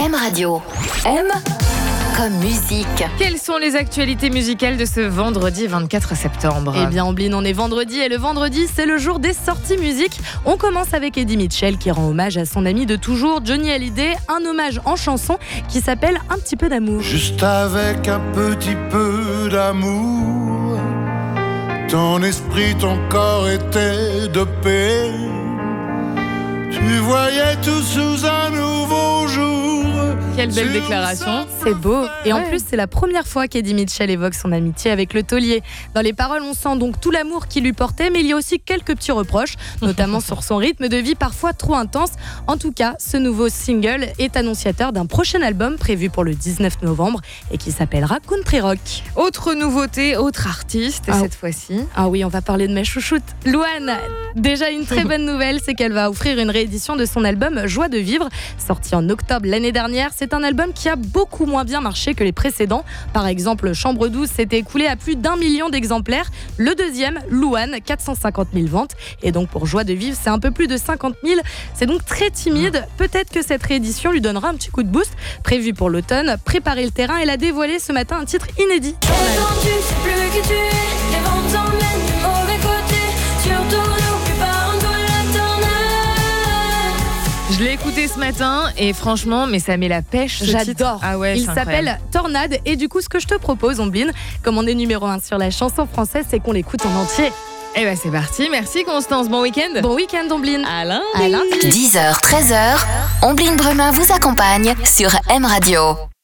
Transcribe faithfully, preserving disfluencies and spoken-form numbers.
M Radio. M comme musique. Quelles sont les actualités musicales de ce vendredi vingt-quatre septembre ? Eh bien, Ambline, on est vendredi et le vendredi, c'est le jour des sorties musique. On commence avec Eddie Mitchell qui rend hommage à son ami de toujours, Johnny Hallyday. Un hommage en chanson qui s'appelle Un petit peu d'amour. Juste avec un petit peu d'amour, ton esprit, ton corps était de paix. Tu voyais tout sous un nouveau jour. Quelle belle déclaration. C'est beau. Et en Ouais. plus, c'est la première fois qu'Eddie Mitchell évoque son amitié avec le taulier. Dans les paroles, on sent donc tout l'amour qu'il lui portait, mais il y a aussi quelques petits reproches, notamment sur son rythme de vie parfois trop intense. En tout cas, ce nouveau single est annonciateur d'un prochain album prévu pour le dix-neuf novembre et qui s'appellera Country Rock. Autre nouveauté, autre artiste, Ah. cette fois-ci. Ah oui, on va parler de ma chouchoute, Louane. Déjà, une très bonne nouvelle, c'est qu'elle va offrir une réédition de son album Joie de vivre, sorti en octobre l'année dernière. C'est un album qui a beaucoup moins bien marché que les précédents. Par exemple, Chambre douze s'était écoulé à plus d'un million d'exemplaires. Le deuxième, Louane, quatre cent cinquante mille ventes. Et donc pour Joie de vivre, c'est un peu plus de cinquante mille. C'est donc très timide. Peut-être que cette réédition lui donnera un petit coup de boost. Prévu pour l'automne, préparer le terrain. Elle a dévoilé ce matin un titre inédit. Quand tu sais plus qui tu es, les vents t'emmènent du mauvais côté. Surtout n'oublie pas un peu la tornade. Je l'ai écouté ce matin et franchement, mais ça met la pêche ce titre. J'adore. Ah ouais, Il c'est incroyable. s'appelle Tornade. Et du coup, ce que je te propose, Ombline, comme on est numéro un sur la chanson française, c'est qu'on l'écoute en entier. Eh ben c'est parti, merci Constance, bon week-end. Bon week-end, Ombline. À lundi. À lundi. dix heures, treize heures, Ombline Bremin vous accompagne sur M Radio.